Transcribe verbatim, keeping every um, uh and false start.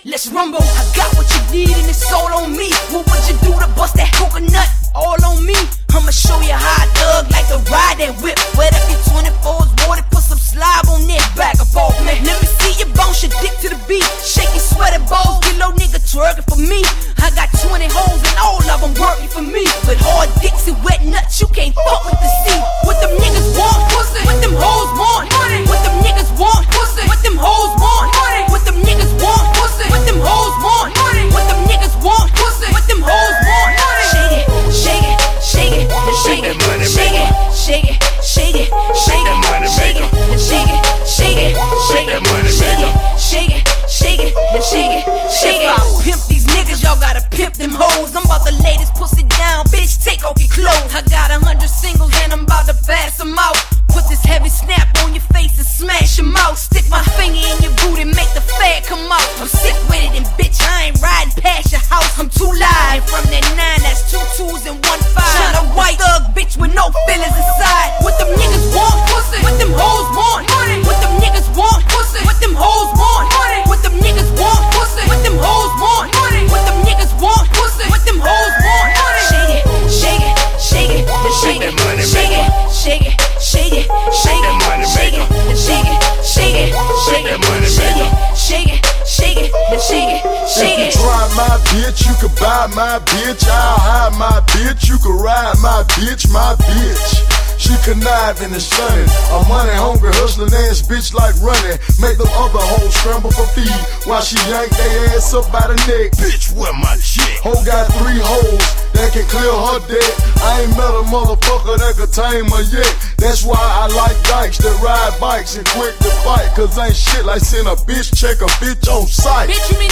let's rumble. I got what you need and it's all on me. What would you do to bust that coconut? All on me. I'ma show you how I thug like to ride that whip. Wet up your twenty-fours, water, put some slob on that back of off, man. Let me see you bounce your dick to the beat. Shake your sweaty balls, get low nigga twerking for me. I got twenty hoes and all of them working for me. But hard dicks and wet nuts, you can't fuck with the sea. What them niggas want, pussy. What them hoes want, money. What them niggas want, pussy. What them hoes want, money. What them niggas want, pussy. What them hoes want, money. What them niggas want, pussy. What them hoes want, money. Shake it, shake it, shake it, shake it, shake it, shake it, shake it, shake it, shake it, shake it, shake it, shake it, shake it, shake it, shake it, shake it, shake it. Pimp these niggas, y'all gotta pimp them hoes. I'm about to lay this pussy down, bitch, take off your clothes. I got a hundred singles and I'm about to pass them out. Put this heavy snap on your face and smash your mouth. Stick my finger in your booty, make the fat come out. I'm sick with it and bitch, I ain't riding past your house. I'm too live from that nine, that's two twos and one five. Shot a white thug bitch with no feelings inside. What them niggas want, pussy. What them hoes want, money. What them niggas want, pussy. What them hoes want, money. What them niggas want, pussy. What them hoes want, money. What them niggas want, pussy. What them hoes want, money. Shake it, shake it, shake it, shake it, shake it, shake it, shake it, shake it, shake it, shake it, shake it, shake it, shake it, shake it, shake it, shake it, shake it. If you try my bitch, you can buy my bitch. I'll hide my bitch, you can ride my bitch, my bitch. She conniving and stunning, a money hungry hustling ass bitch like running. Make them other hoes scramble for feed while she yank their ass up by the neck. Bitch, where my chick? Ho got three hoes that can clear her debt. I ain't met a motherfucker that could tame her yet. That's why I like dykes that ride bikes and quick to fight. Cause ain't shit like send a bitch check a bitch on sight. Bitch, you mean